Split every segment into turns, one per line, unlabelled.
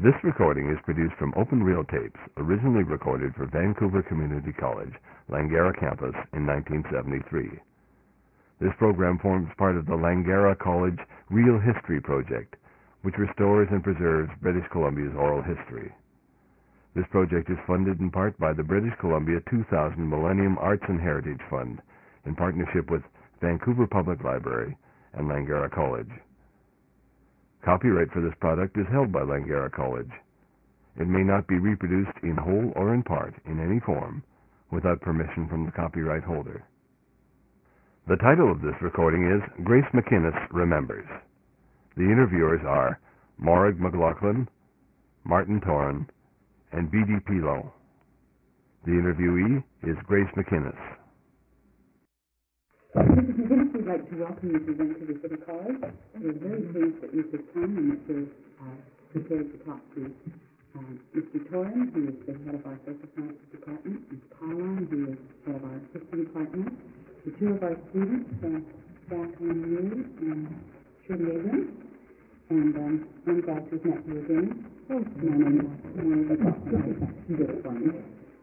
This recording is produced from open reel tapes, originally recorded for Vancouver Community College, Langara campus in 1973. This program forms part of the Langara College Real History Project, which restores and preserves British Columbia's oral history. This project is funded in part by the British Columbia 2000 Millennium Arts and Heritage Fund, in partnership with Vancouver Public Library and Langara College. Copyright for this product is held by Langara College. It may not be reproduced in whole or in part, in any form, without permission from the copyright holder. The title of this recording is Grace McInnes Remembers. The interviewers are Morag McLaughlin, Martin Toran, and B.D. Pilo. The interviewee is Grace McInnes.
Mrs. McInnes, we'd like to welcome you to Vancouver City College. We're very pleased that you could come and that you're prepared to talk to Mr. Toran, who is the head of our social sciences department, and Paulon, who is head of our history department, the two of our students, Jack Lemieux and Shirley Abrams, and I'm glad to have met you again. Oh, my name is Morag McLaughlin. You did it for me.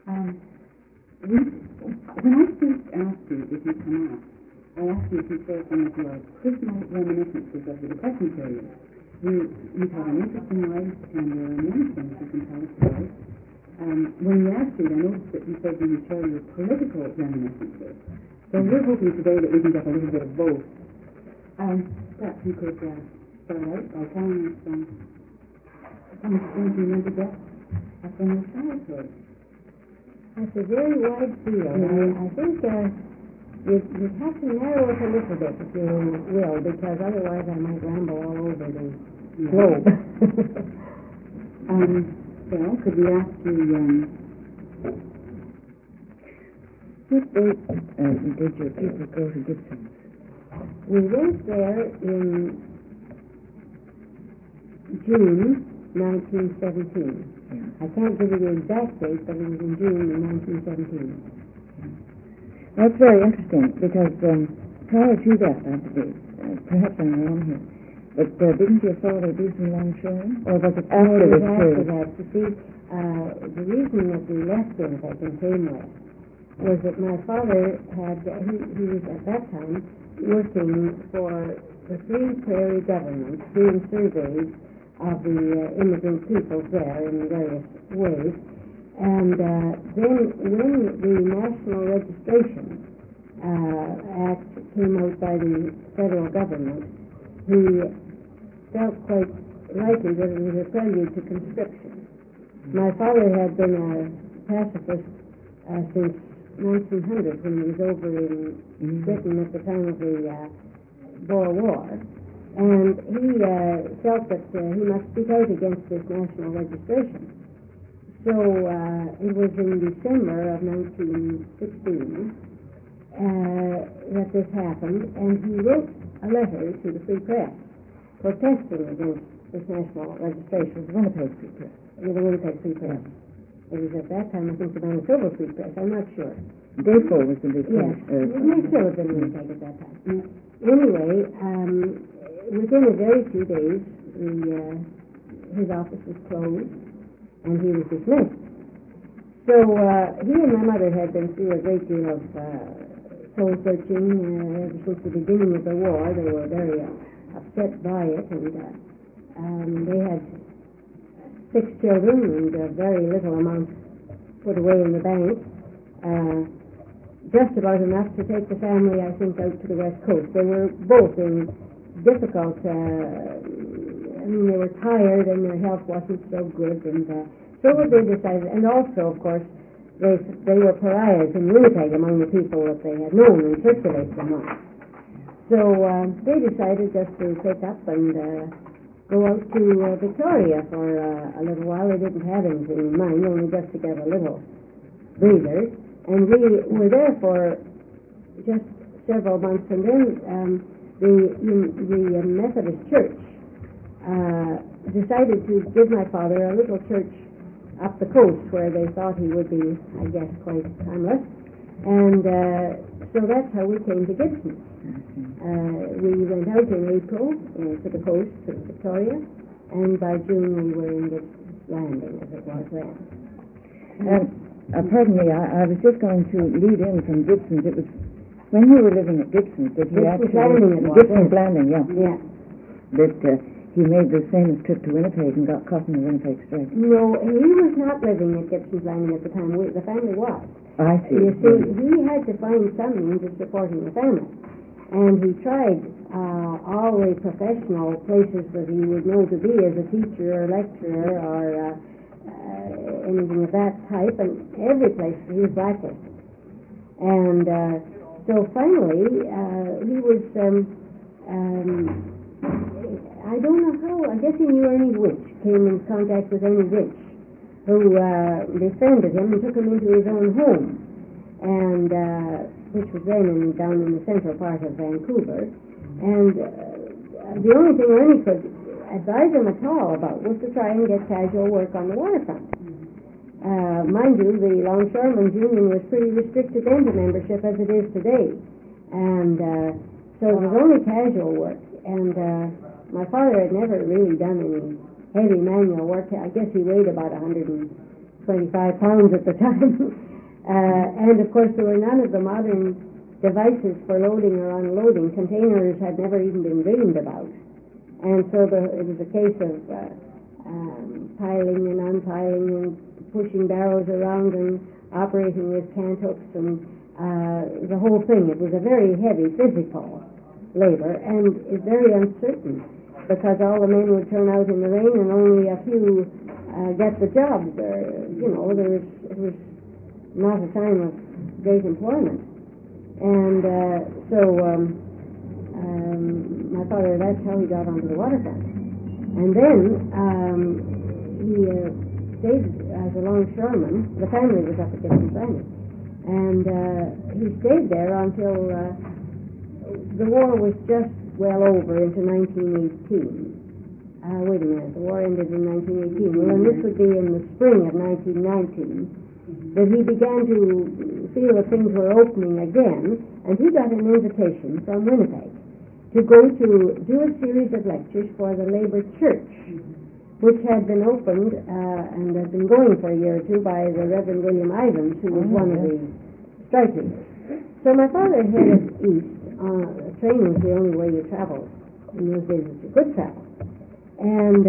When I first asked you if you come out, I asked you to share some of your personal reminiscences of the Depression period. You've had an interesting life, and there are many things you can tell us about. When you asked you, I noticed that you said you would share your political reminiscences. So we're hoping today that we can get a little bit of both. Perhaps you could start out by telling us some of the things you remember best from your childhood.
That's a very wide field. I think you'd have to narrow it a little bit, if you will, because otherwise I might ramble all over the globe.
Well, could we ask you,
what date did your people go to Gibson's?
We went there in June 1917. I can't give you the exact date, but it was in June of 1917.
That's very interesting, because prior to that, I believe, perhaps I'm wrong here, but didn't your father do some longshoring? Or was it after this period?
After that. You see, the reason that we left Winnipeg and came west was that my father he was at that time working for the Three Prairie government, doing surveys of the immigrant peoples there in various ways. And then when the National Registration Act came out by the federal government, he felt quite likely that it was a prelude to conscription. My father had been a pacifist since 1900, when he was over in Britain at the time of the Boer War. And he felt that he must speak out against this national registration. So it was in December of 1916 that this happened, and he wrote a letter to the Free Press protesting against this national registration.
The Winnipeg Free Press.
The Winnipeg Free Press. It was at that time, I think, the Manitoba Free Press. I'm not sure.
Dayful was the big
Yes, it may still have been Winnipeg at that time. Anyway, within a very few days, his office was closed, and he was dismissed. So he and my mother had been through a great deal of soul-searching ever since the beginning of the war. They were very upset by it, and they had 6 children and very little amount put away in the bank. Just about enough to take the family, I think, out to the West Coast. They were both in difficult, they were tired and their health wasn't so good, and so what they decided, and also, of course, they were pariahs in Winnipeg among the people that they had known and circulated among. So they decided just to take up and go out to Victoria for a little while. They didn't have anything in mind, only just to get a little breather. And we were there for just several months, and then the Methodist Church decided to give my father a little church up the coast where they thought he would be, I guess, quite harmless. And so that's how we came to Gibson. We went out in April to the coast, to Victoria, and by June we were in Gibson. it was then.
Pardon me, I was just going to lead in from Gibson's. It was when you were living at Gibson's that you
Gibson's
actually...
Landing it was,
Gibson's
yes.
Landing, yeah.
Yeah.
That he made the famous trip to Winnipeg and got caught in the Winnipeg strike.
No, he was not living at Gibson's Landing at the time. The family was.
I see.
You see, he had to find some means of supporting the family. And he tried all the professional places that he would know to be as a teacher or lecturer or anything of that type, and every place he was blacklisted. And so finally, he was, I don't know how, I guess he knew Ernie Winch, came in contact with Ernie Winch, who befriended him and took him into his own home, and which was then down in the central part of Vancouver. And the only thing Ernie could advise him at all about was to try and get casual work on the waterfront. Mind you, the Longshoremen's Union was pretty restricted into membership as it is today, and so it was only casual work. And my father had never really done any heavy manual work. I guess he weighed about 125 pounds at the time. And of course there were none of the modern devices for loading or unloading. Containers had never even been dreamed about. And so it was a case of piling and unpiling and pushing barrows around and operating with cant hooks and the whole thing. It was a very heavy physical labor, and it's very uncertain because all the men would turn out in the rain and only a few get the jobs. It was not a time of great employment. And my father, that's how he got onto the waterfront. And then he stayed as a longshoreman. The family was up at Gibson's Landing. And he stayed there until the war was just well over into 1918. Wait a minute, the war ended in 1918. Well, and this would be in the spring of 1919 that he began to feel that things were opening again, and he got an invitation from Winnipeg to go to do a series of lectures for the Labour Church, which had been opened and had been going for a year or two by the Reverend William Ivans, who was one of the strike leaders. So my father headed east. Train was the only way you traveled in those days that you could travel. And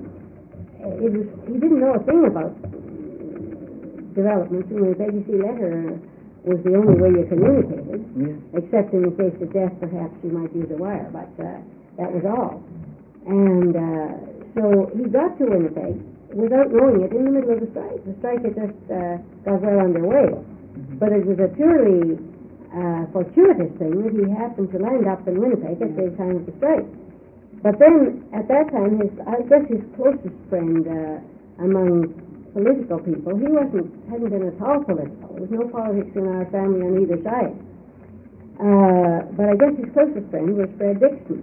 he didn't know a thing about developments in Winnipeg. You see, letter was the only way you communicated, except in the case of death, perhaps you might use a wire, but that was all. And so he got to Winnipeg without knowing it in the middle of the strike. The strike had just got well underway, but it was a purely fortuitous thing that he happened to land up in Winnipeg at the time of the strike. But then, at that time, I guess his closest friend among political people, he hadn't been at all political. There was no politics in our family on either side. But I guess his closest friend was Fred Dixon,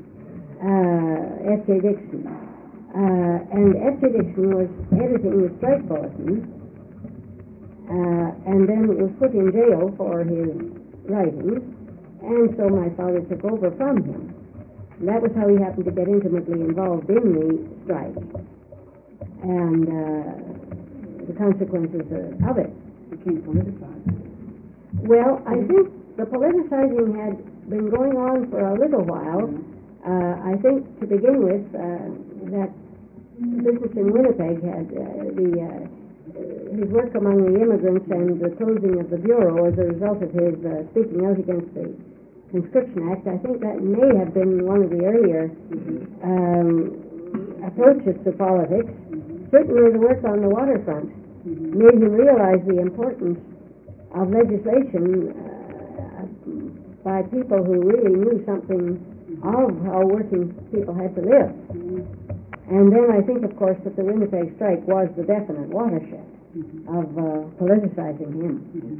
F.J. Dixon. And F.J. Dixon was editing the strike bulletin, and then was put in jail for his writings, and so my father took over from him. And that was how he happened to get intimately involved in the strike and the consequences of it.
Became politicized.
Well, I think the politicizing had been going on for a little while. I think to begin with, that business in Winnipeg had his work among the immigrants and the closing of the bureau as a result of his speaking out against the Conscription Act. I think that may have been one of the earlier approaches to politics. Certainly the work on the waterfront made him realize the importance of legislation by people who really knew something of how working people had to live. And then I think, of course, that the Winnipeg strike was the definite watershed of politicizing him.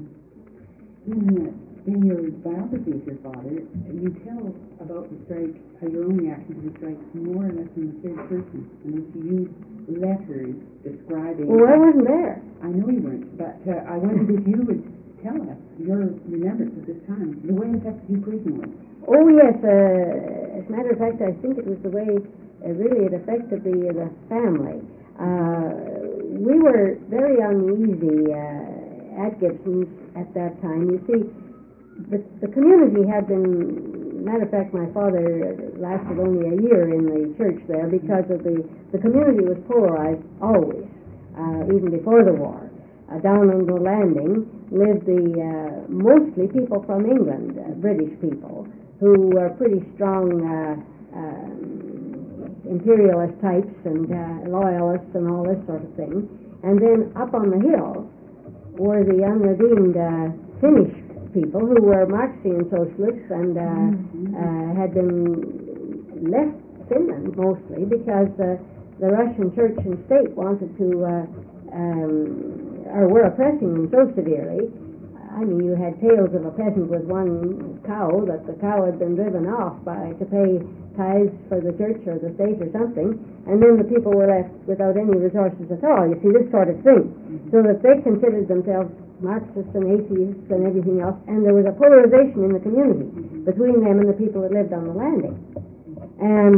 In your biography of your father, you tell about the strike, your own reaction to the strike, more or less in the third person, and you use letters describing...
Well, I wasn't there.
I know you weren't, but I wondered if you would tell us your remembrance of this time, the way it affected you personally.
Oh, yes. As a matter of fact, I think it was the way really it affected the family. we were very uneasy at Gibson's at that time. You see, the community had been, matter of fact, my father lasted only a year in the church there because of the community was polarized always, even before the war. Down on the landing lived the mostly people from England, British people, who were pretty strong imperialist types and loyalists and all this sort of thing. And then up on the hill were the unredeemed Finnish people who were Marxian socialists and had been left Finland mostly because the Russian church and state wanted to or were oppressing them so severely. I mean, you had tales of a peasant with one cow that the cow had been driven off to pay tithes for the church or the state or something, and then the people were left without any resources at all. You see, this sort of thing. So that they considered themselves Marxists and atheists and everything else, and there was a polarization in the community between them and the people that lived on the landing. And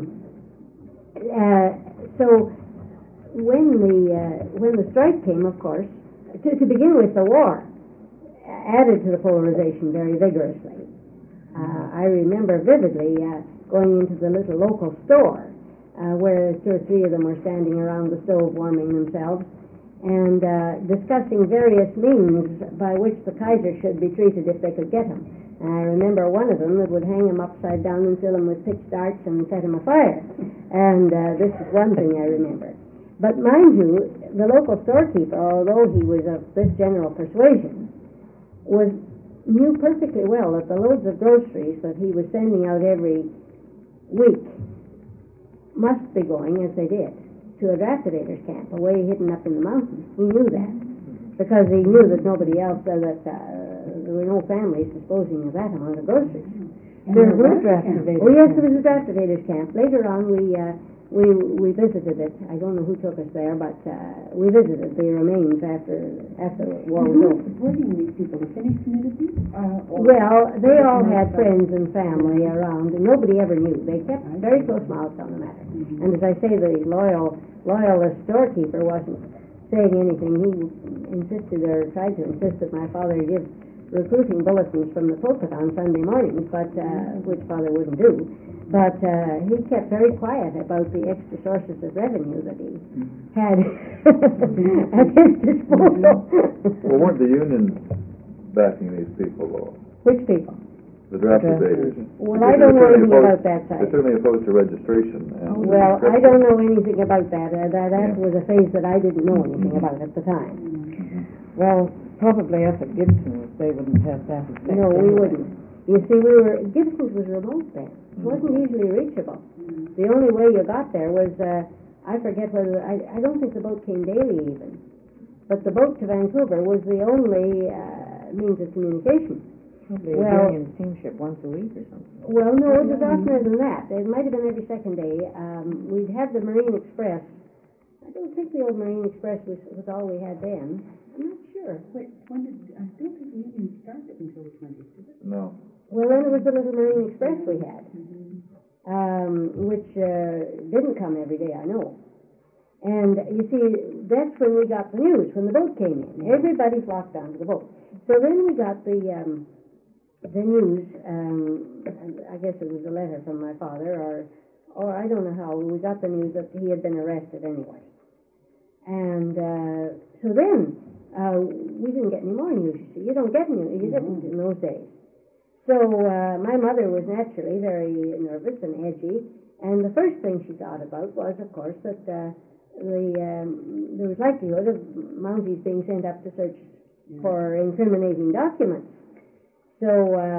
so when the strike came, of course, to begin with, the war added to the polarization very vigorously. I remember vividly going into the little local store where two or three of them were standing around the stove warming themselves and discussing various means by which the Kaiser should be treated if they could get him. And I remember one of them that would hang him upside down and fill him with pitch darts and set him afire. And this is one thing I remember. But mind you, the local storekeeper, although he was of this general persuasion, knew perfectly well that the loads of groceries that he was sending out every week must be going, as they did, to a draftivators camp, away hidden up in the mountains. He knew that, because he knew that nobody else, that there were no families disposing of that amount of groceries.
There were draftivators.
Oh yes, there was a draftivators camp. Later on, we visited it. I don't know who took us there, but we visited the remains after the war was over.
Supporting these people, the Finnish community?
Well, they all had friends and family around, and nobody ever knew. They kept very close mouths on the matter. And as I say, the loyalist storekeeper wasn't saying anything. He insisted, or tried to insist, that my father give recruiting bulletins from the pulpit on Sunday mornings, but which father wouldn't do. But he kept very quiet about the extra sources of revenue that he had at his disposal.
Well, weren't the unions backing these people, though?
Which people?
The draftivators.
Well, I don't know anything about that
They're
side.
certainly opposed to registration. And
Well, I don't know anything about that. That was a phase that I didn't know anything about at the time.
Well, probably up at Gibson's they wouldn't have that effect.
No, we wouldn't. You see, Gibson's was remote then. It wasn't easily reachable. The only way you got there was, I forget whether, I don't think the boat came daily even, but the boat to Vancouver was the only means of communication.
Probably
Well-
a Union steamship once a week or something.
Well, no, it was oftener than that. It might have been every second day. We'd have the Marine Express. I don't think the old Marine Express was all we had then. I'm not sure.
Wait, when did, I don't think the union started until the 20s, did it?
No.
Well, then it was the little Marine Express we had, which didn't come every day, I know. And you see, that's when we got the news, when the boat came in. Everybody flocked onto the boat. So then we got the news, and I guess it was a letter from my father, or I don't know how, we got the news that he had been arrested anyway. And so then we didn't get any more news, you see. You don't get news, you didn't in those days. So my mother was naturally very nervous and edgy, and the first thing she thought about was, of course, that there was likelihood of Mounties being sent up to search for incriminating documents. So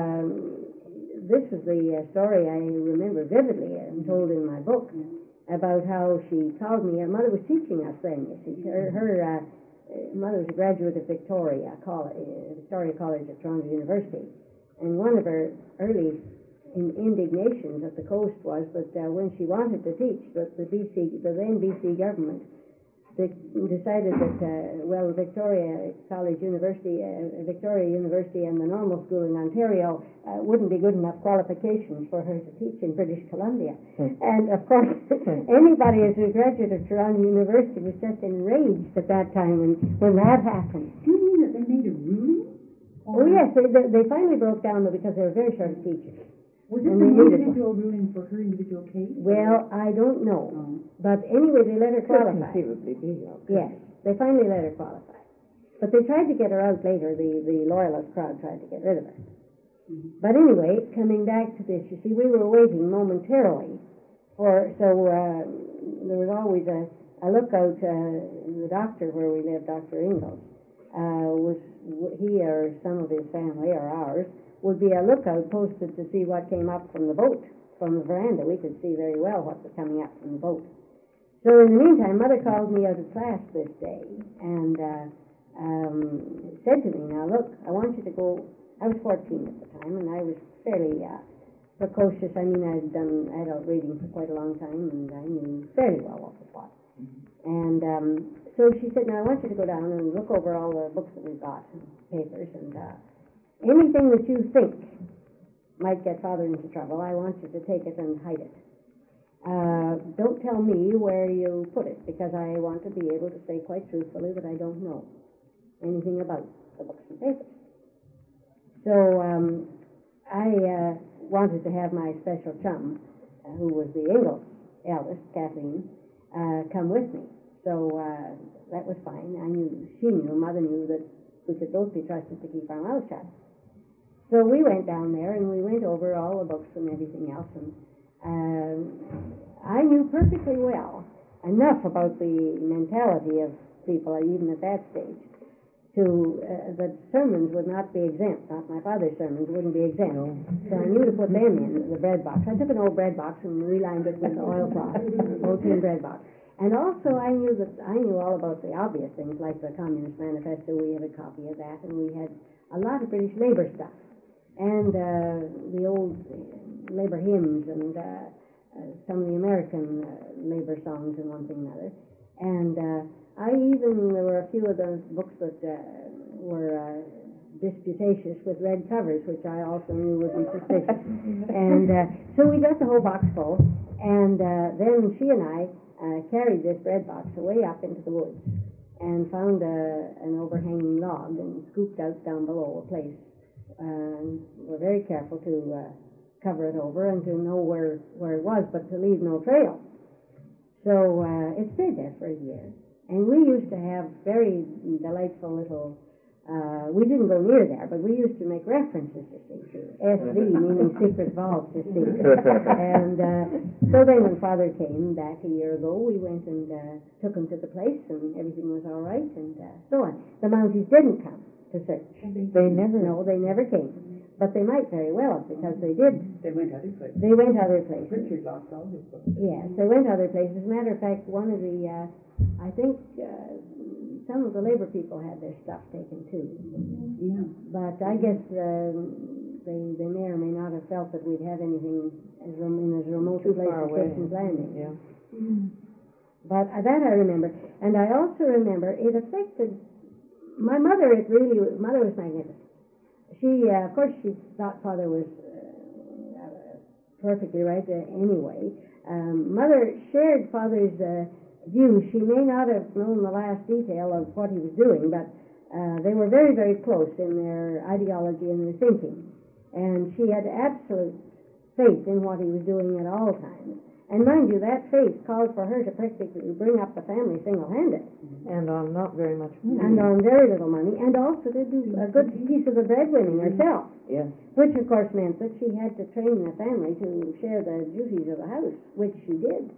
this was the story I remember vividly and told in my book about how she called me. Her mother was teaching us then, you see. Her mother was a graduate of Victoria College at Toronto University. And one of her early indignations at the coast was that when she wanted to teach, that the then BC government they decided that, Victoria University and the normal school in Ontario wouldn't be good enough qualifications for her to teach in British Columbia. And, of course, anybody as a graduate of Toronto University was just enraged at that time when that happened.
Do you mean that they made a ruling?
Oh, yes, they finally broke down, though, because they were very short of teachers.
Was it
And
an
they needed
individual ruling for her individual case?
Well, I don't know.
Oh.
But anyway, they let her
Could
qualify.
conceivably be, okay.
Yes, they finally let her qualify. But they tried to get her out later. The loyalist crowd tried to get rid of her.
Mm-hmm.
But anyway, coming back to this, you see, we were waiting momentarily there was always a lookout, the doctor where we lived, Dr. Ingalls, he or some of his family or ours would be a lookout posted to see what came up from the boat. From the veranda, we could see very well what was coming up from the boat. So in the meantime, Mother called me out of class this day and said to me, now look, I want you to go. I was 14 at the time, and I was fairly precocious. I mean, I'd done adult reading for quite a long time, and I knew fairly well what was what. And so she said, now I want you to go down and look over all the books that we've got, and papers, and anything that you think might get Father into trouble, I want you to take it and hide it. Don't tell me where you put it, because I want to be able to say quite truthfully that I don't know anything about the books and papers. So I wanted to have my special chum, who was the Ingalls eldest, Kathleen, come with me. So that was fine. Mother knew that we could both be trusted to keep our mouths shut. So we went down there and we went over all the books and everything else, and I knew perfectly well enough about the mentality of people, even at that stage, that sermons would not be exempt. Not my father's sermons wouldn't be exempt. No. So I knew to put them in the bread box. I took an old bread box and relined it with oilcloth, old tin bread box. And also I knew all about the obvious things like the Communist Manifesto. We had a copy of that, and we had a lot of British Labour stuff, and the old Labour hymns, and some of the American Labour songs and one thing and another. And there were a few of those books that were disputatious with red covers, which I also knew would be suspicious. And so we got the whole box full, and then she and I carried this bread box away up into the woods and found an overhanging log and scooped out down below a place. And we're very careful to cover it over and to know where it was, but to leave no trail. So it stayed there for a year. And we used to have very delightful little, we didn't go near there, but we used to make references, you see, to SV, meaning secret vaults, you see. And so then when Father came back a year ago, we went and took him to the place, and everything was all right, and so on. The Mounties didn't come to search.
They
never came. But they might very well, because they did.
They went other places.
They went other places.
Richard lost all his books.
Yes, they went other places. As a matter of fact, one of the, I think some of the Labour people had their stuff taken too.
Yeah.
But I guess they may or may not have felt that we'd have anything in as remote a place as Christian's Landing.
Yeah.
But that I remember. And I also remember it affected my mother. Mother was magnificent. She, of course, she thought Father was perfectly right anyway. Mother shared Father's views. She may not have known the last detail of what he was doing, but they were very, very close in their ideology and their thinking. And she had absolute faith in what he was doing at all times. And mind you, that faith called for her to practically bring up the family single-handed.
And on not very much money.
And on very little money, and also to do a good piece of the breadwinning herself.
Yes.
Which, of course, meant that she had to train the family to share the duties of the house, which she did.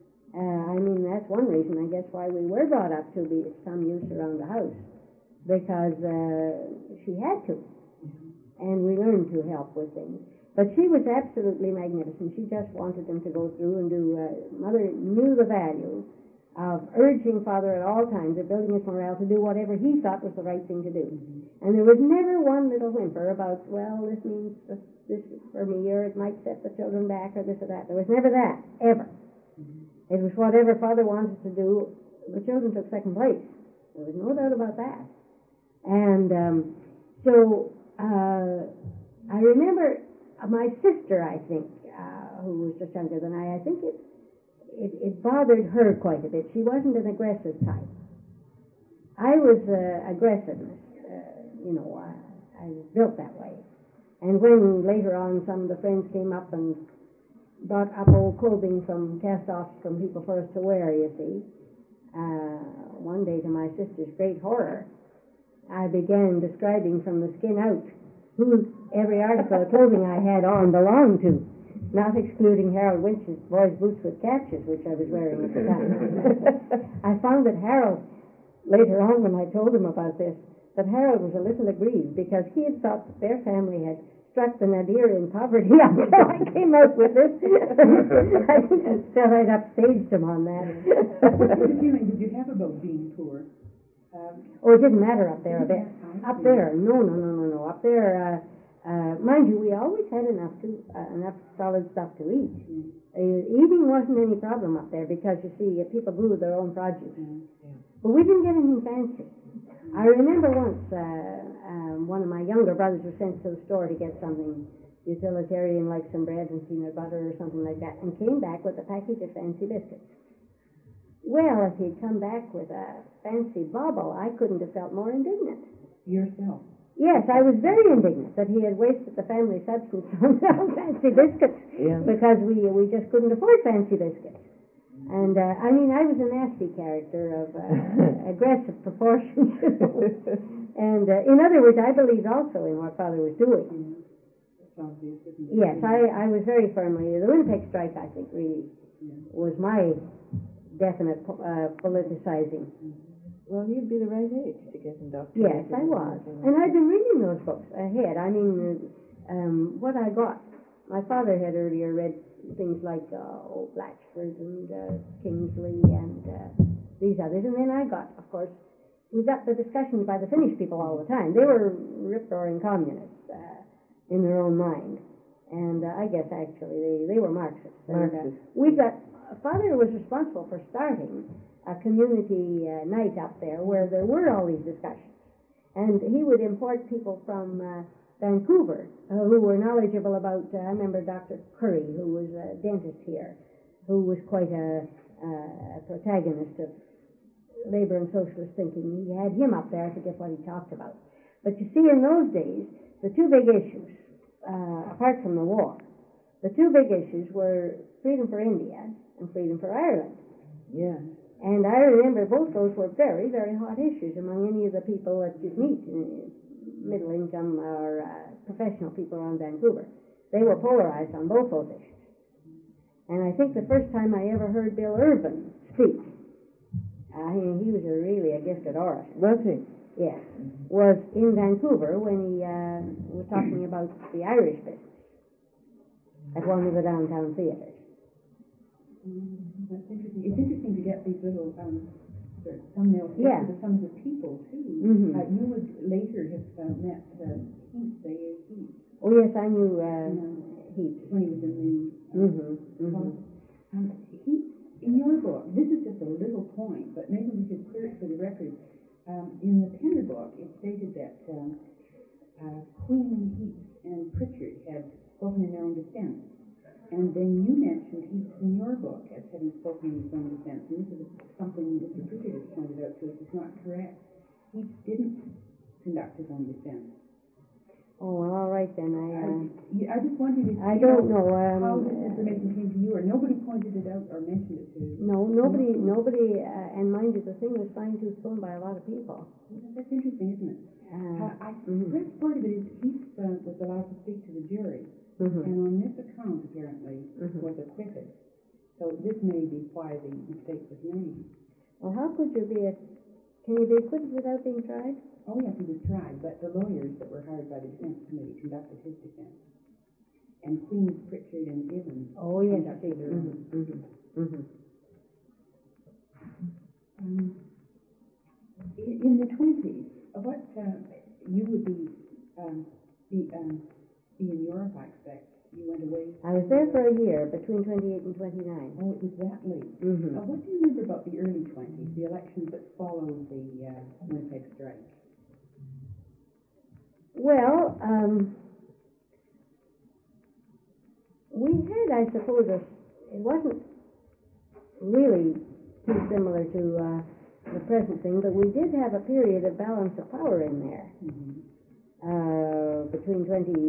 That's one reason, I guess, why we were brought up to be some use around the house, because she had to. And we learned to help with things. But she was absolutely magnificent. She just wanted them to go through and do. Mother knew the value of urging Father at all times, of building his morale to do whatever he thought was the right thing to do. And there was never one little whimper about, well, this means this for me, or it might set the children back, or this or that. There was never that, ever. It was whatever Father wanted to do the children took second place. There was no doubt about that. And so I remember my sister, I think, who was just younger than I think it bothered her quite a bit. She wasn't an aggressive type. I was aggressiveness, I was built that way. And when later on some of the friends came up and brought up old clothing from cast-offs from people for us to wear, you see, one day to my sister's great horror, I began describing from the skin out who every article of clothing I had on belonged to, not excluding Harold Winch's boy's boots with catches, which I was wearing at the time. I found that Harold, later on when I told him about this, that Harold was a little aggrieved because he had thought that their family had struck the nadir in poverty until I came out with this. So I'd upstaged him on that.
What feeling did you have about being poor?
Oh, it didn't matter up there a bit. Up there, no. Up there, mind you, we always had enough solid stuff to eat. Eating wasn't any problem up there because, you see, people grew their own produce. But we didn't get anything fancy. I remember once one of my younger brothers was sent to the store to get something utilitarian like some bread and peanut butter or something like that, and came back with a package of fancy biscuits. Well, if he'd come back with a fancy bauble, I couldn't have felt more indignant.
Yourself?
Yes, I was very indignant that he had wasted the family substance on fancy biscuits because we just couldn't afford fancy biscuits. And, I was a nasty character of aggressive proportions, And, in other words, I believed also in what Father was doing. Yes, I was very firmly, the Winnipeg strike, I think, really was my definite politicizing.
Well, you'd be the right age to get indoctrinated.
Yes, I was. And I'd been reading those books ahead. What I got, my father had earlier read things like Blatchford and Kingsley and these others. And then I got, of course, we got the discussions by the Finnish people all the time. They were rip-roaring communists in their own mind. And I guess, actually, they were Marxists.
Marxists.
Father was responsible for starting a community night up there where there were all these discussions. And he would import people from Vancouver who were knowledgeable about, I remember Dr. Curry, who was a dentist here, who was quite a protagonist of labor and socialist thinking. He had him up there, I forget what he talked about. But you see, in those days, the two big issues, apart from the war, the two big issues were freedom for India and freedom for Ireland.
Yeah.
And I remember both those were very, very hot issues among any of the people that you'd meet, middle income or professional people around Vancouver. They were polarized on both those issues. And I think the first time I ever heard Bill Urban speak, he was really a gifted orator.
Was he?
Yes. Was in Vancouver when he was talking about the Irish business at one of the downtown theaters.
That's interesting. It's interesting to get these little thumbnail sketches of some of the people, too.
Mm-hmm.
You would later have met Heath, A.A. Heath.
Oh, yes, I knew Heath.
When he was in the... Heath, in your book, this is just a little point, but maybe we could clear it for the record. In the Penner book, it stated that Queen, Heath, and Pritchard had spoken in their own defense. And then you mentioned Heath in your book as having spoken in his own defense. And this is something Mr. Pritchard has pointed out to us is not correct. Heath didn't conduct his own defense.
Oh, well, all right then.
I just wondered if
I don't know.
How this information came to you, or nobody pointed it out or mentioned it to you.
No, nobody, and mind you, the thing was fine-tooth comb by a lot of people.
That's interesting, isn't it? I read part of it is Heath was allowed to speak to the jury, and on this account, apparently, was acquitted. So this may be why the mistake was made.
Well, how could you can you be acquitted without being tried?
Oh, yes, he was tried, but the lawyers that were hired by the defense committee conducted his defense. And Queen, Pritchard, and Gibbons conducted their own. In the 20s, what you would be in Europe, I expect, You went away?
I was there for a year, between 28 and 29.
Oh, it was that late.
Mm-hmm.
What do you remember about the early 20s, the elections that followed the Winnipeg strike?
Well, we had, I suppose, it wasn't really too similar to the present thing, but we did have a period of balance of power in there. Between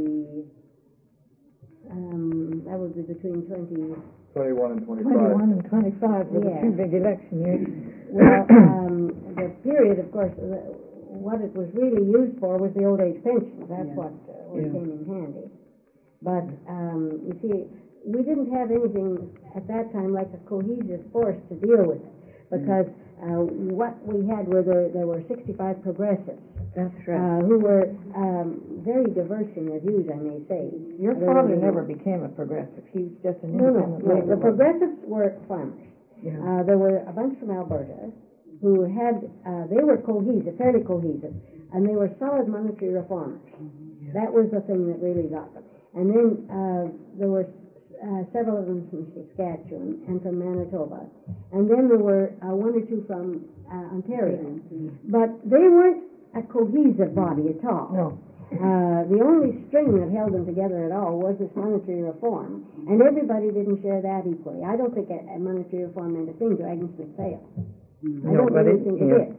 that would be between
21 and 25.
21 and 25 were the
Yeah.
two big election years.
Well, the period, of course, what it was really used for was the old age pension. That's
Yeah.
what
Yeah.
came in handy. But, you see, we didn't have anything at that time like a cohesive force to deal with it. Because what we had were there were 65 progressives.
That's right.
Who were very diverse in their views, I may say.
Your
They
father
were-
never became a progressive. He was just an
No.
independent labor
The
worker.
progressives were farmers.
Yeah.
There were a bunch from Alberta who had, they were cohesive, fairly cohesive, and they were solid monetary reformers. That was the thing that really got them. And then there were several of them from Saskatchewan and from Manitoba. And then there were one or two from Ontario. But they weren't a cohesive body at all.
No.
The only string that held them together at all was this monetary reform, and everybody didn't share that equally. I don't think a monetary reform meant a thing to Agnes MacPhail. I don't
but
really
it-
think
yeah.
it did,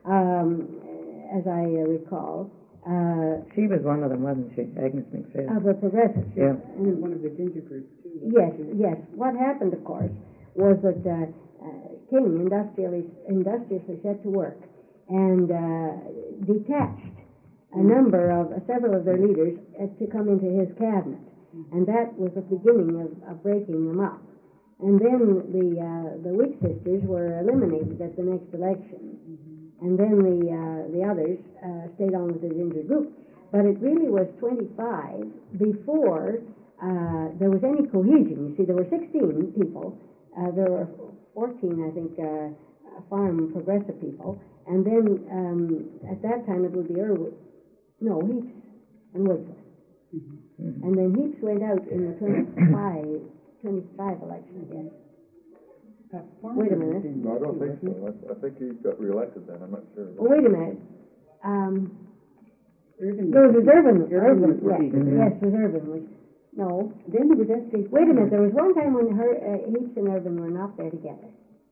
as I recall.
She was one of them, wasn't she? Agnes MacPhail.
Of the progressives.
Yeah.
And one of the ginger groups, too.
Yes. What happened, of course, was that King industriously set to work and detached several of their leaders to come into his cabinet, and that was the beginning of breaking them up. And then the Week sisters were eliminated at the next election, and then the others stayed on with the ginger group. But it really was 25 before there was any cohesion. You see, there were 16 people. There were 14, I think, farm progressive people, and then at that time it would be Heaps and Woodford. And then Heaps went out in the 25 election, I guess. Wait a minute.
No, I don't think so. I think he got reelected then. I'm not sure.
Oh, wait a minute.
Irvin.
No, it was Irvin.
Irvin was
Yes,
defeated.
yes, it was Irvin. No.
Then there was S.J.
Wait a minute. There was one time when Heaps and Irvin were not there together.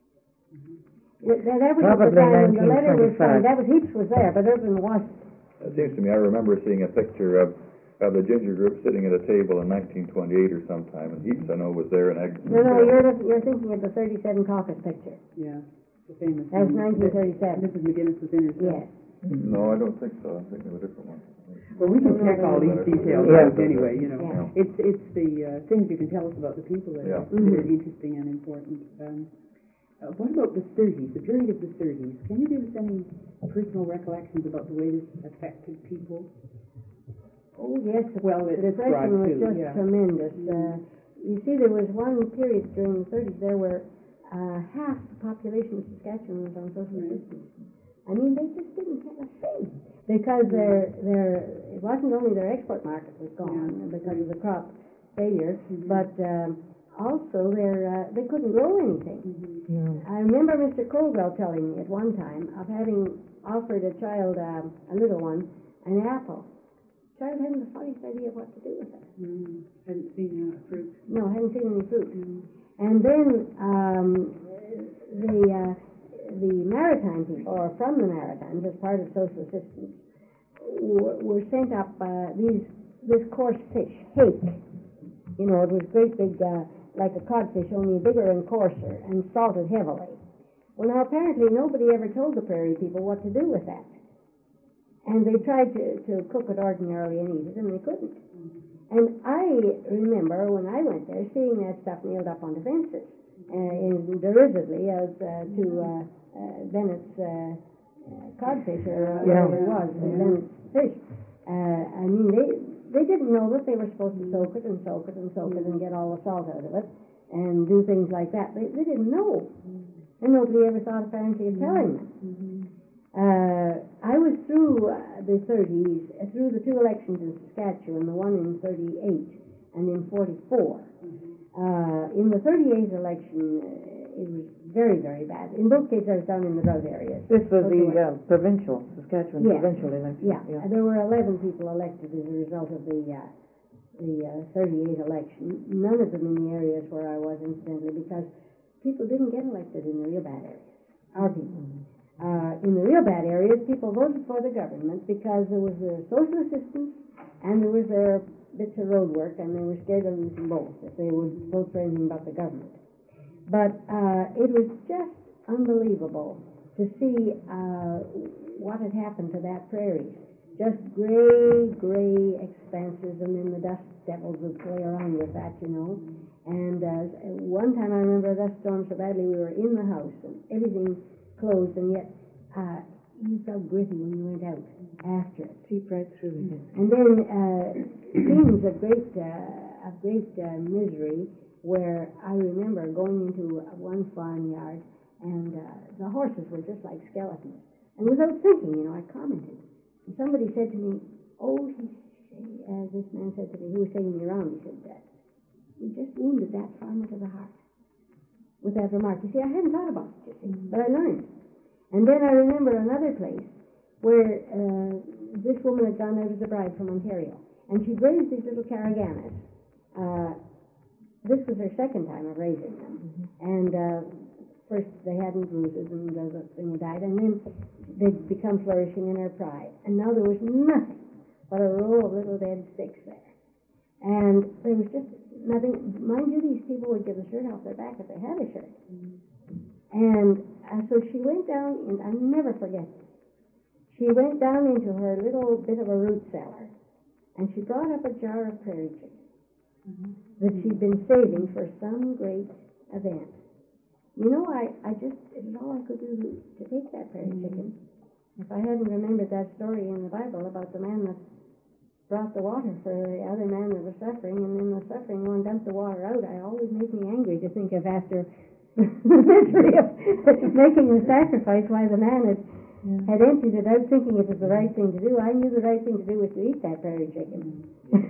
That was
Probably
at the time when the letter was
1925.
signed. That was Heaps was there, but Irvin wasn't.
It seems to me, I remember seeing a picture of the ginger group sitting at a table in 1928 or sometime, and Heaps, I know, was there, and Agnes
No,
MacPhail.
you're thinking of the 37 caucus picture.
Yeah, the famous
That was
one.
1937.
Mrs. McGinnis was in herself.
Yes.
No, I don't think so. I'm thinking of a different one.
Well, we can check all these details
Yeah.
out anyway, you know.
Yeah.
It's the things you can tell us about the people that,
Yeah.
that are interesting and important. What about the 30s, the period of the 30s? Can you give us any personal recollections about the way this affected people?
Oh, yes.
Well,
the
it's
depression was
described too,
just
yeah.
tremendous. You see, there was one period during the 30s there where half the population of Saskatchewan was on social assistance. I mean, they just didn't have a thing because it wasn't only their export market was gone because of the crop failure, but also they couldn't grow anything.
No.
I remember Mr. Colwell telling me at one time of having offered a child, a little one, an apple. The child hadn't the foggiest idea what to do with it.
Hadn't seen fruit.
No, hadn't seen any fruit. And then the maritime people, or from the Maritimes, as part of social assistance, were sent up this coarse fish, hake. You know, it was great big, like a codfish, only bigger and coarser, and salted heavily. Well, now apparently nobody ever told the prairie people what to do with that. And they tried to cook it ordinarily and eat it, and they couldn't. And I remember when I went there seeing that stuff nailed up on the fences, derisively as to Bennett's codfish, or whatever it was, Bennett's fish. I mean, they didn't know that they were supposed to soak it and soak it and soak it and get all the salt out of it and do things like that. They didn't know. And nobody ever thought apparently of telling them. I was through the 30s, through the two elections in Saskatchewan, the one in 38 and in 44. In the 38 election, it was very, very bad. In both cases, I was down in the drought areas.
This was the provincial, Saskatchewan
Yes.
provincial election.
Yeah. There were 11 people elected as a result of the 38 election. None of them in the areas where I was, incidentally, because people didn't get elected in the real bad areas. Our people. In the real bad areas, people voted for the government because there was their social assistance and there was their bits of road work, and they were scared of losing both if they would vote for anything but the government. But it was just unbelievable to see what had happened to that prairie. Just gray expanses, and then the dust devils would play around with that, you know. And one time I remember a dust storm so badly we were in the house and everything closed, and yet you felt gritty when you went out after it.
Seep right through it.
And then scenes of great misery, where I remember going into one farmyard, and the horses were just like skeletons. And without thinking, you know, I commented. And somebody said to me, this man said to me, who was taking me around, he said, you just wounded that farmer to the heart with that remark. You see, I hadn't thought about it, you see, but I learned. And then I remember another place where this woman had gone out as a bride from Ontario, and she'd raised these little Caraganas. This was her second time of raising them. And first they hadn't bruises, and the thing died, and then they'd become flourishing in her pride. And now there was nothing but a row of little dead sticks there. And there was just nothing. Mind you, these people would get the shirt off their back if they had a shirt. And so she went down, and I'll never forget this. She went down into her little bit of a root cellar, and she brought up a jar of prairie chicken that she'd been saving for some great event. You know, it was all I could do to take that prairie chicken. If I hadn't remembered that story in the Bible about the man that brought the water for the other man that was suffering, and then the suffering one dumped the water out, it always made me angry to think of after the misery of making the sacrifice, why the man had emptied it out thinking it was the right thing to do. I knew the right thing to do was to eat that prairie chicken.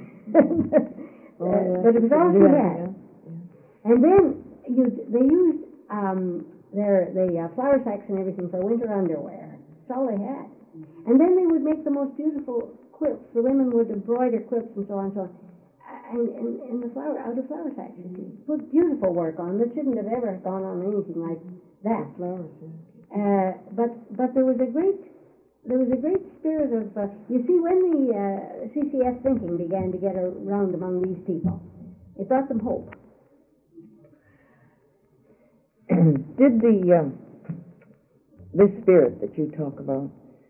But it was all she had. And then they used the flour sacks and everything for winter underwear. That's all they had. And then they would make the most beautiful quilts. The women would embroider quilts and so on and so on. And the flour, out of flour sacks, you see. Put beautiful work on that shouldn't have ever gone on anything like that. But there was a great spirit of, you see, when the CCF thinking began to get around among these people, it brought them hope.
Did this spirit that you talk about,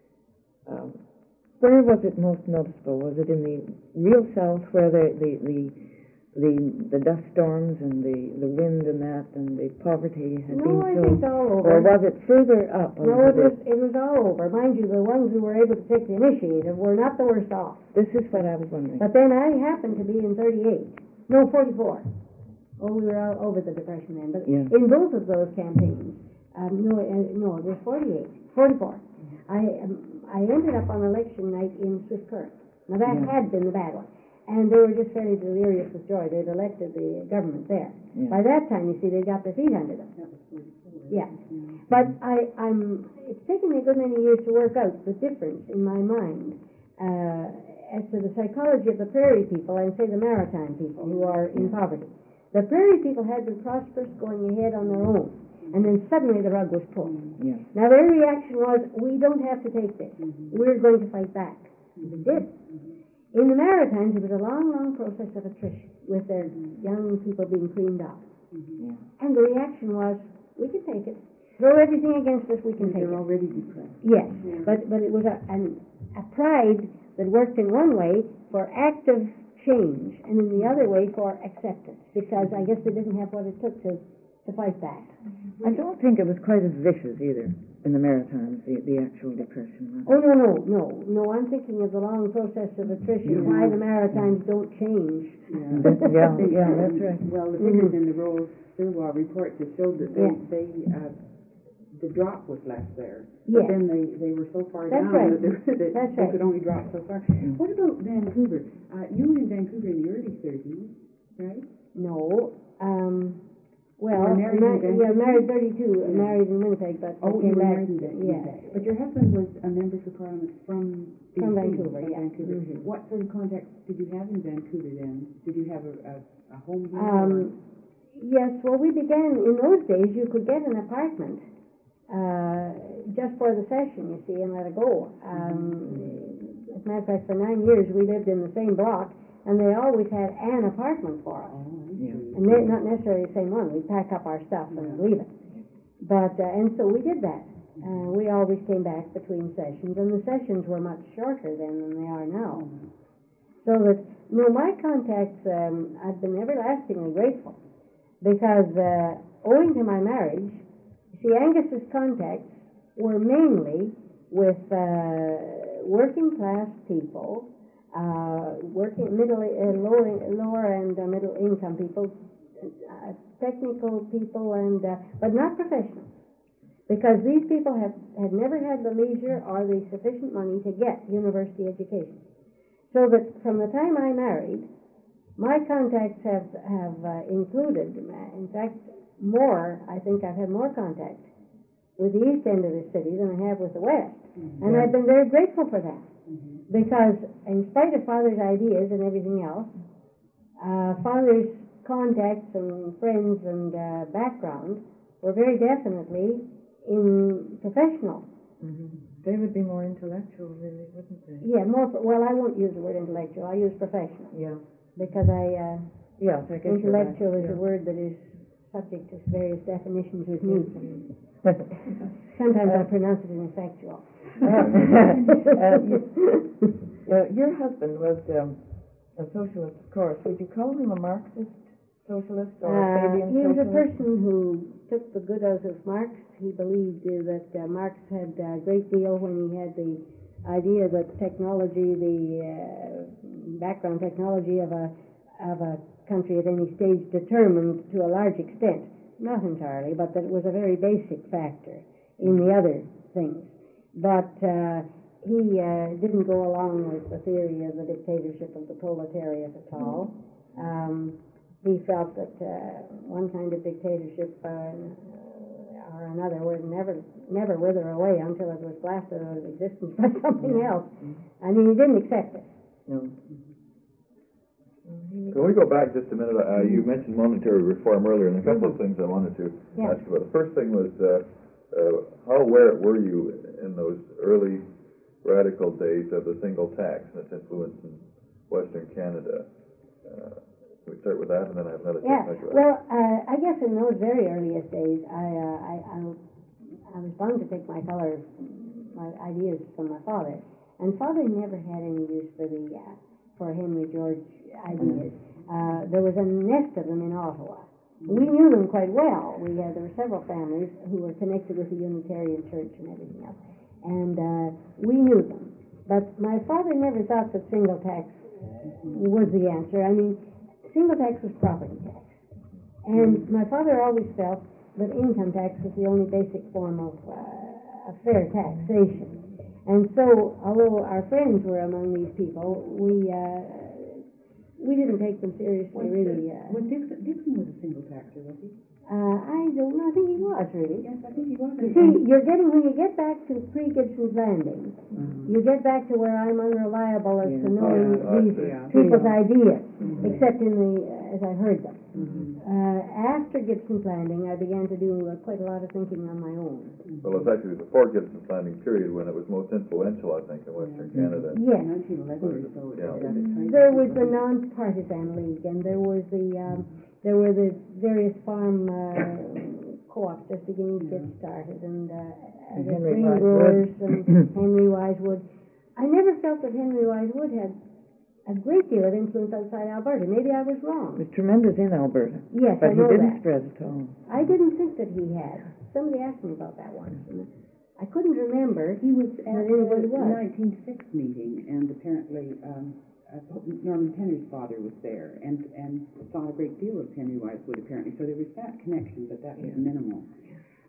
where was it most noticeable? Was it in the real South, where the dust storms and the wind and that and the poverty had been so?
No, I think all over.
Or was it further up?
No, it was all over. Mind you, the ones who were able to take the initiative were not the worst off.
This is what I was wondering.
But then I happened to be in 44. Oh, we were all over the Depression then. But in both of those campaigns, no, it was 44. I ended up on election night in Swift Current. Now that had been the bad one. And they were just fairly delirious with joy. They'd elected the government there. By that time, you see, they got their feet under them. Yeah. But it's taken me a good many years to work out the difference in my mind as to the psychology of the prairie people and, say, the maritime people who are in poverty. The prairie people had been prosperous, going ahead on their own. And then suddenly the rug was pulled. Now their reaction was, we don't have to take this. We're going to fight back. They did. In the Maritimes, it was a long process of attrition with their young people being cleaned off. And the reaction was, we can take it. Throw everything against us, we can take it. They're already depressed. Yes, but it was a pride that worked in one way for active change, and in the other way for acceptance, because I guess they didn't have what it took to fight back.
I don't think it was quite as vicious either in the Maritimes, the actual depression.
Oh, no, I'm thinking of the long process of attrition, why the Maritimes don't change.
That's right.
Well, the figures in the Rolls Thurwa report just showed that
the drop was less there.
Yes.
But then they were so far
That's
down
right.
that they
That's right.
could only drop so far. What about Vancouver? You were in Vancouver in the early 30s, right?
No. Well,
You were married in
yeah,
Vancouver?
married 32,
Yeah.
married in Winnipeg, but
Oh,
came
you were
back.
married in Vancouver.
Yeah.
But your husband was a member of Parliament from BC,
From Vancouver,
from
yeah.
Vancouver.
Mhm.
What sort of contacts did you have in Vancouver then? Did you have a home here?
Yes, well, we began, in those days, you could get an apartment just for the session, you see, and let it go. As a matter of fact, for 9 years, we lived in the same block, and they always had an apartment for us. And not necessarily the same one. We'd pack up our stuff and leave it. But, and so we did that. We always came back between sessions, and the sessions were much shorter then than they are now. So that, my contacts, I've been everlastingly grateful, because owing to my marriage, see, Angus's contacts were mainly with working class people, working lower and middle income people, technical people, and but not professionals, because these people had never had the leisure or the sufficient money to get university education. So that from the time I married, my contacts have included, in fact, I think I've had more contact with the east end of the city than I have with the west. And I've been very grateful for that. Because in spite of Father's ideas and everything else, Father's contacts and friends and background were very definitely in professional.
They would be more intellectual, really, wouldn't they?
Yeah, well, I won't use the word intellectual, I use professional.
Yeah.
Because
Yes, I guess
intellectual
you're
is
right.
a word that is subject to various definitions with me. Sometimes I pronounce it ineffectual.
Your husband was a socialist, of course. Would you call him a Marxist socialist or a Fabian
he was a
socialist?
person who took the good out of Marx. He believed that Marx had a great deal when he had the idea that technology, the background technology of a country at any stage determined to a large extent, not entirely, but that it was a very basic factor in the other things. But he didn't go along with the theory of the dictatorship of the proletariat at all. He felt that one kind of dictatorship or another would never wither away until it was blasted out of existence by something else. I mean, he didn't accept it.
No.
Can we go back just a minute? You mentioned monetary reform earlier, and a couple of things I wanted to ask about. The first thing was, how aware were you in those early radical days of the single tax and its influence in Western Canada? Can we start with that, and then I have another question?
Well, I guess in those very earliest days, I was bound to take my ideas from my father, and Father never had any use for Henry George ideas. There was a nest of them in Ottawa. We knew them quite well. There were several families who were connected with the Unitarian Church and everything else, and we knew them. But my father never thought that single tax was the answer. I mean, single tax was property tax. And my father always felt that income tax was the only basic form of fair taxation. And so, although our friends were among these people, we didn't take them seriously, really.
Dixon was a single taxer, was he?
I don't know. I think he was, really.
Yes, I think he was.
You see, when you get back to pre-Gibson's Landing, you get back to where I'm unreliable as to knowing these people's ideas, except as I heard them. After Gibson's Landing, I began to do quite a lot of thinking on my own.
Well, it was actually before Gibson's Landing period when it was most influential, I think, in Western Canada.
Yes.
1911 or so.
There was the non-partisan league, and there were the various farm co-ops just beginning to get started, and the Green Growers and Henry Wise Wood. I never felt that Henry Wise Wood had a great deal of influence outside Alberta. Maybe I was wrong.
He was tremendous in Alberta.
Yes,
but
I know
he didn't
that.
spread at all.
I didn't think that he had. Somebody asked me about that once, and I couldn't remember.
He was at
that anybody
the
was.
1906 meeting, and apparently Norman Penner's father was there, and saw a great deal of Henry Wise Wood, apparently. So there was that connection, but that was minimal.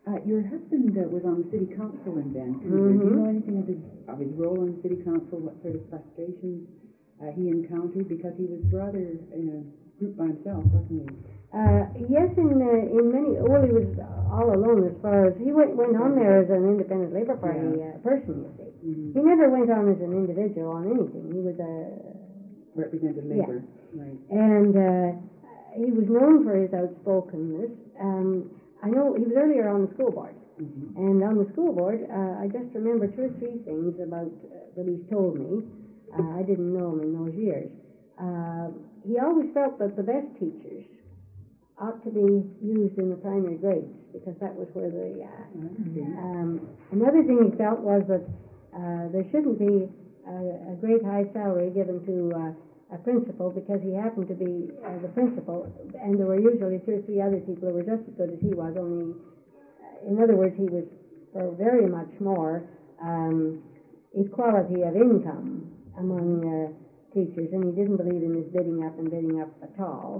Your husband was on the city council in Vancouver. Do you know anything of his role on the city council? What sort of frustrations he encountered? Because he was rather in a group by himself, wasn't he?
Yes, in many. Well, he was all alone as far as he went on there as an independent Labour Party person. You see, he never went on as an individual on anything. He was a
represented Labour, right?
And he was known for his outspokenness. I know he was earlier on the school board, and on the school board, I just remember 2 or 3 things about that he's told me. I didn't know him in those years. He always felt that the best teachers ought to be used in the primary grades because that was where the. Another thing he felt was that there shouldn't be a great high salary given to a principal because he happened to be the principal, and there were usually 2 or 3 other people who were just as good as he was. Only, in other words, he was for very much more equality of income among teachers, and he didn't believe in this bidding up at all.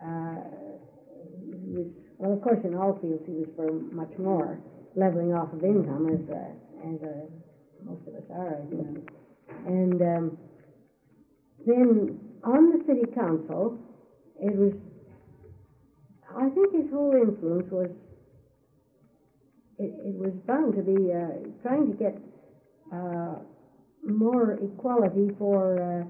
He was, well, of course, in all fields he was for much more leveling off of income, as most of us are, I think. And then on the city council, it was, I think his whole influence was, it was bound to be trying to get more equality for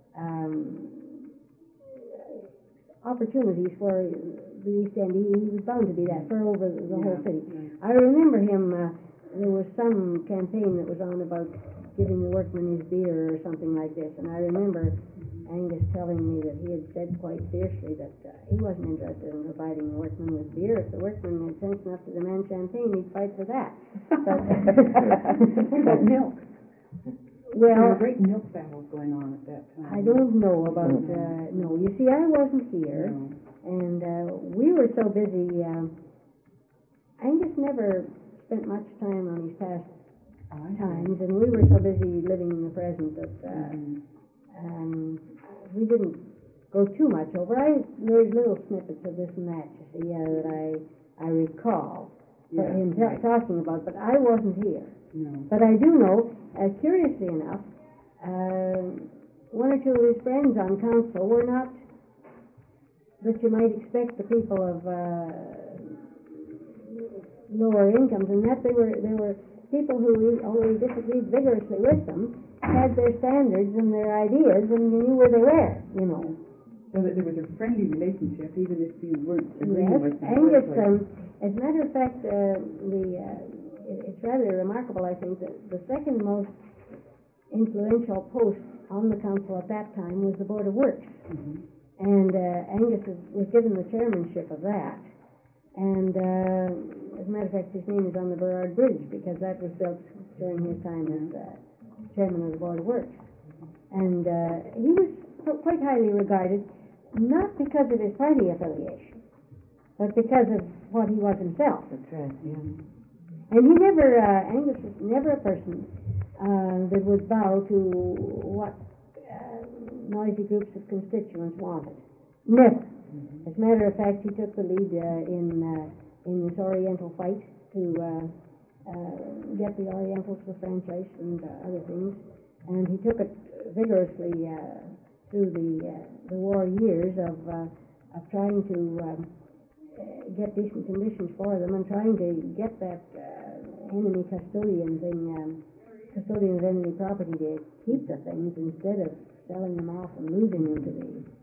opportunities for the East End. He was bound to be that for over the whole city. I remember him, there was some campaign that was on about giving the workman his beer or something like this, and I remember Angus telling me that he had said quite fiercely that he wasn't interested in providing the workman with beer. If the workman had sense enough to demand champagne, he'd fight for that. But
what about milk?
Well,
there were great milk battles going on at that time.
I don't know about, no, you see, I wasn't here, and we were so busy, Angus never spent much time on his past times, and we were so busy living in the present that we didn't go too much over. There's little snippets of this and that, you see, that I recall him talking about, but I wasn't here.
No.
But I do know, curiously enough, 1 or 2 of his friends on council were not that you might expect the people of lower incomes, and that they were people who, although he disagreed vigorously with them, had their standards and their ideas, and you knew where they were, you know.
So that there was a friendly relationship, even if you weren't agreeing with them.
Angus, as a matter of fact, it's rather remarkable, I think, that the second most influential post on the council at that time was the Board of Works. And Angus was given the chairmanship of that. And as a matter of fact, his name is on the Burrard Bridge because that was built during his time as chairman of the Board of Works. And he was quite highly regarded, not because of his party affiliation, but because of what he was himself.
That's right, yeah.
And he never, Angus was never a person that would bow to what noisy groups of constituents wanted. Never. As a matter of fact, he took the lead in this Oriental fight to get the Orientals refranchised and other things, and he took it vigorously through the war years of trying to get decent conditions for them and trying to get that enemy custodian of enemy property to keep the things instead of selling them off and losing them to the